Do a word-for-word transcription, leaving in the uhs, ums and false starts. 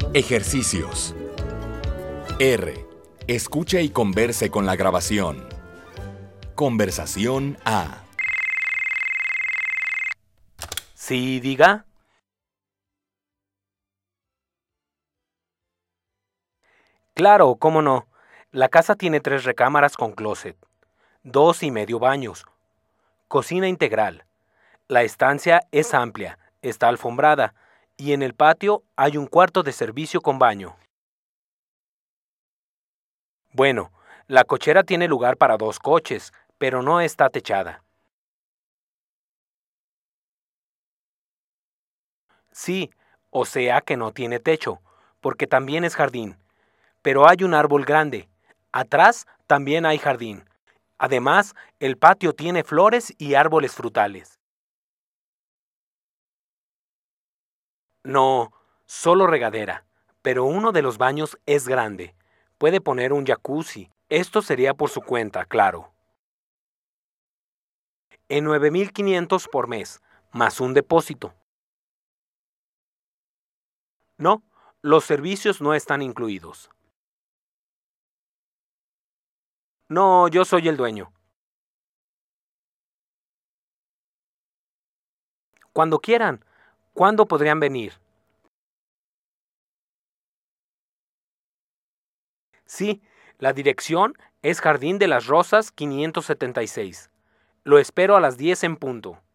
Ejercicios. R. Escuche y converse con la grabación. Conversación A. Sí, diga. Claro, cómo no. La casa tiene tres recámaras con closet, dos y medio baños, cocina integral. La estancia es amplia, está alfombrada, y en el patio hay un cuarto de servicio con baño. Bueno, la cochera tiene lugar para dos coches, pero no está techada. Sí, o sea que no tiene techo, porque también es jardín. Pero hay un árbol grande. Atrás también hay jardín. Además, el patio tiene flores y árboles frutales. No, solo regadera, pero uno de los baños es grande. Puede poner un jacuzzi. Esto sería por su cuenta, claro. En nueve mil quinientos por mes, más un depósito. No, los servicios no están incluidos. No, yo soy el dueño. Cuando quieran. ¿Cuándo podrían venir? Sí, la dirección es Jardín de las Rosas quinientos setenta y seis. Lo espero a las diez en punto.